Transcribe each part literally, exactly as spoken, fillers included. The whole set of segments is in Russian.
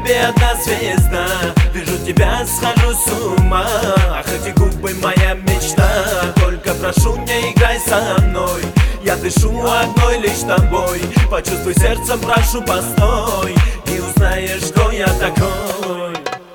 небе одна звезда. Вижу тебя, схожу с ума. Ах, эти губы моя мечта. Только прошу, не играй со мной. Я дышу одной лишь тобой. Почувствуй сердцем, прошу, постой. И узнаешь, кто я такой.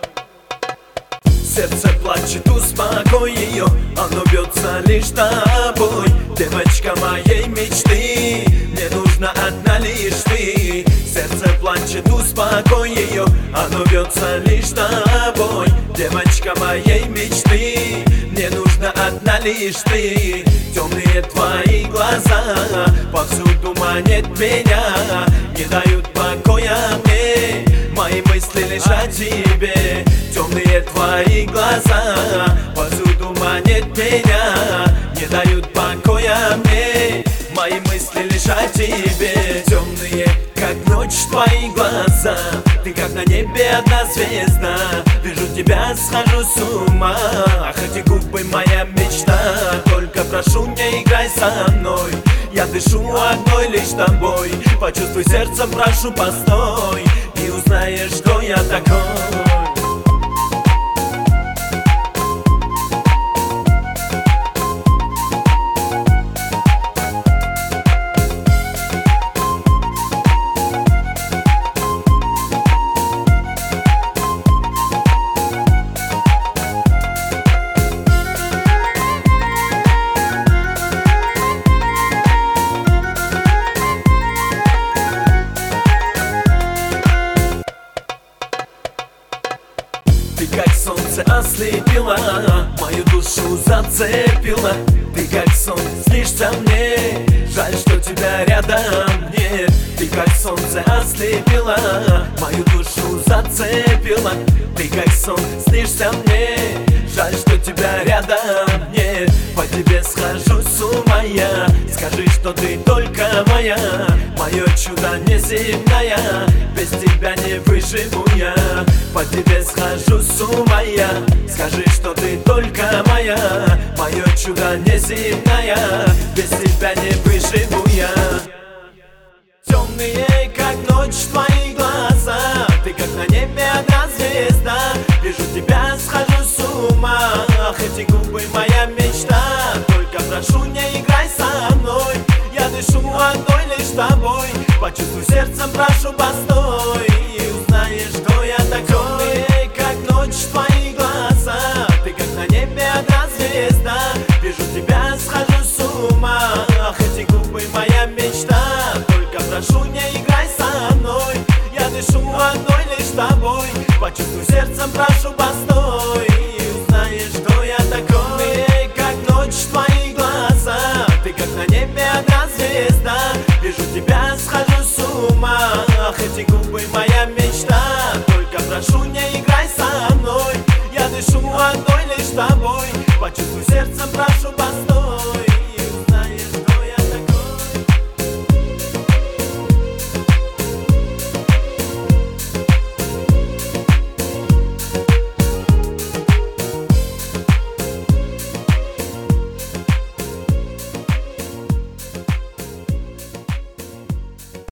Сердце плачет, успокой ее. Оно бьется лишь тобой. Девочка моей мечты, мне нужна одна лишь ты. Сердце плачет, успокой ее. Оно бьется лишь тобой. Девочка моей мечты, мне нужна одна лишь ты. Темные твои глаза повсюду манят меня, не дают покоя мне. Мои мысли лишь о тебе. Темные твои глаза повсюду манят меня, не дают покоя мне. Мои мысли лишь о тебе. Темные, как ночь, твои глаза. Ты как на небе одна звезда. Вижу тебя, схожу с ума. Ах, эти губы моя мечта. Только прошу, не играй со мной. Я дышу одной лишь тобой. Почувствуй сердцем, прошу, постой. И узнаешь, кто я такой. Ты как солнце ослепила, мою душу зацепила. Ты как сон снишься мне, жаль, что тебя рядом нет. Ты как солнце ослепила, мою душу зацепила. Ты как сон снишься мне, жаль, что тебя рядом нет. По тебе схожу с ума я, скажи, что ты только моя. Мое чудо неземное, без тебя не выживу я. По тебе схожу с ума я, скажи, что ты только моя. Мое чудо неземное, без тебя не выживу я. Темные, как ночь, твои глаза. Ты как на небе одна звезда. Вижу тебя, схожу с ума. Ах, эти губы моя мечта. Только прошу, не играй со мной. Я дышу одной лишь тобой. Почувствуй сердцем, прошу, постой.